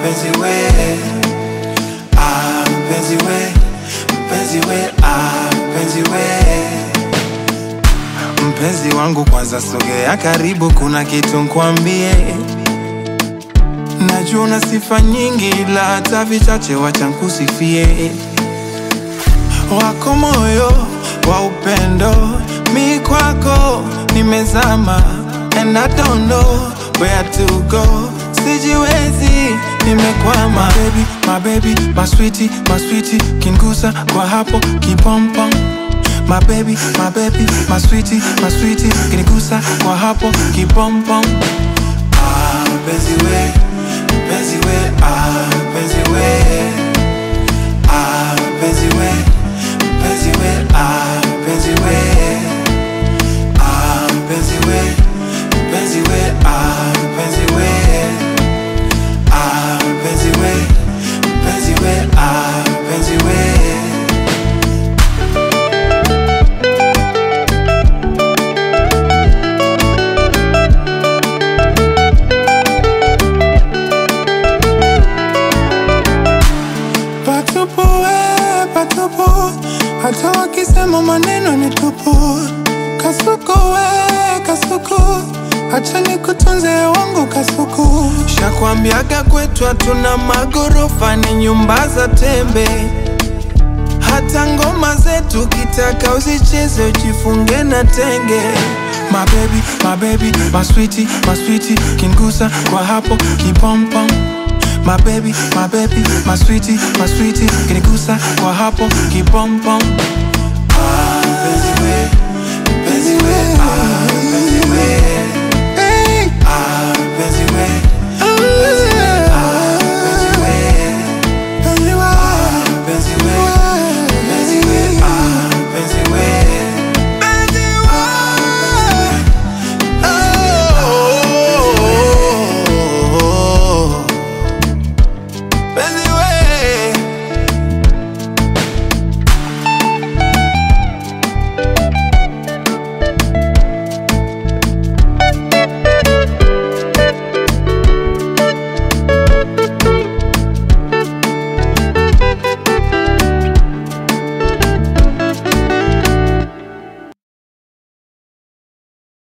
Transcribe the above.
mpenzi we, mpenzi we, mpenzi we, mpenzi we. Mpenzi wangu kwanza sogea karibu, kuna kitu nkwambie. Najua una sifa nyingi ila hata vichache wacha nkusifie. Wako moyo wa upendo, mi kwako nimezama, and I don't know where to go. Sijiwezi, nimekwama. My baby, my sweetie, kingusa kwa hapo kipompom. My baby, my sweetie, kinigusa kwa hapo kipompom. Mpenzi we, mpenzi we, mpenzi we, mpenzi we, mpenzi we, mpenzi we, mpenzi we, mpenzi we, mpenzi we, mpenzi we, mpenzi we, mpenzi we. Patupu, hata wakisema maneno ni tupu. Kasuku we, kasuku, acha nikutunze wangu kasuku. Shakwambiaga kwetu hatuna magorofa, ni nyumba za tembe. Hata ngoma zetu kitaka usicheze ujifunge na tenge. My baby, my sweetie, kingusa kwa hapo kipompom. My baby, my sweetie, kinigusa kwa hapo kipompom.